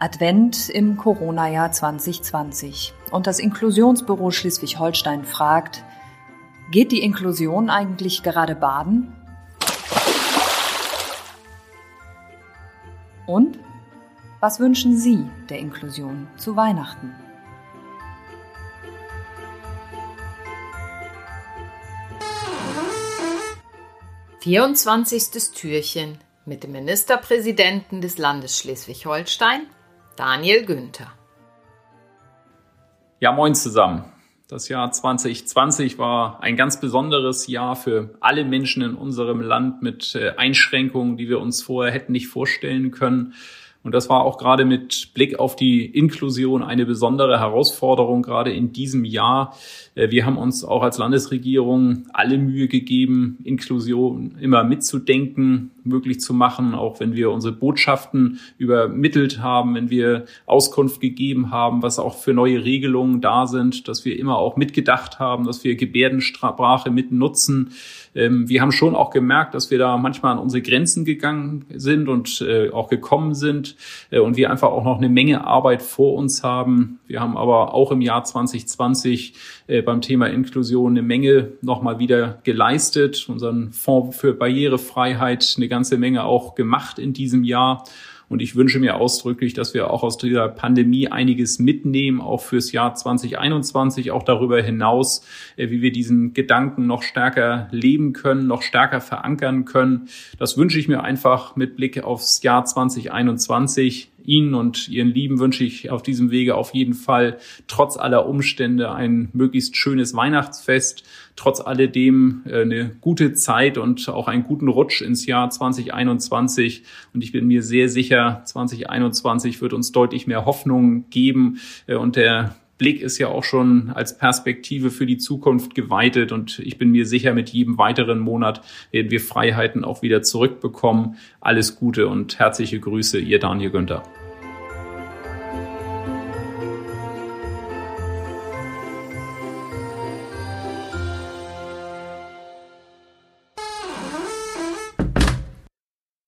Advent im Corona-Jahr 2020. Und das Inklusionsbüro Schleswig-Holstein fragt, geht die Inklusion eigentlich gerade baden? Und was wünschen Sie der Inklusion zu Weihnachten? Vierundzwanzigstes Türchen mit dem Ministerpräsidenten des Landes Schleswig-Holstein, Daniel Günther. Ja, moin zusammen. Das Jahr 2020 war ein ganz besonderes Jahr für alle Menschen in unserem Land mit Einschränkungen, die wir uns vorher hätten nicht vorstellen können. Und das war auch gerade mit Blick auf die Inklusion eine besondere Herausforderung, gerade in diesem Jahr. Wir haben uns auch als Landesregierung alle Mühe gegeben, Inklusion immer mitzudenken, möglich zu machen, auch wenn wir unsere Botschaften übermittelt haben, wenn wir Auskunft gegeben haben, was auch für neue Regelungen da sind, dass wir immer auch mitgedacht haben, dass wir Gebärdensprache mit nutzen. Wir haben schon auch gemerkt, dass wir da manchmal an unsere Grenzen gegangen sind und auch gekommen sind und wir einfach auch noch eine Menge Arbeit vor uns haben. Wir haben aber auch im Jahr 2020 beim Thema Inklusion eine Menge nochmal wieder geleistet, unseren Fonds für Barrierefreiheit eine ganze Menge auch gemacht in diesem Jahr. Und ich wünsche mir ausdrücklich, dass wir auch aus dieser Pandemie einiges mitnehmen, auch fürs Jahr 2021, auch darüber hinaus, wie wir diesen Gedanken noch stärker leben können, noch stärker verankern können. Das wünsche ich mir einfach mit Blick aufs Jahr 2021. Ihnen und Ihren Lieben wünsche ich auf diesem Wege auf jeden Fall trotz aller Umstände ein möglichst schönes Weihnachtsfest, trotz alledem eine gute Zeit und auch einen guten Rutsch ins Jahr 2021. Und ich bin mir sehr sicher, 2021 wird uns deutlich mehr Hoffnung geben und der Blick ist ja auch schon als Perspektive für die Zukunft geweitet und ich bin mir sicher, mit jedem weiteren Monat werden wir Freiheiten auch wieder zurückbekommen. Alles Gute und herzliche Grüße, Ihr Daniel Günther.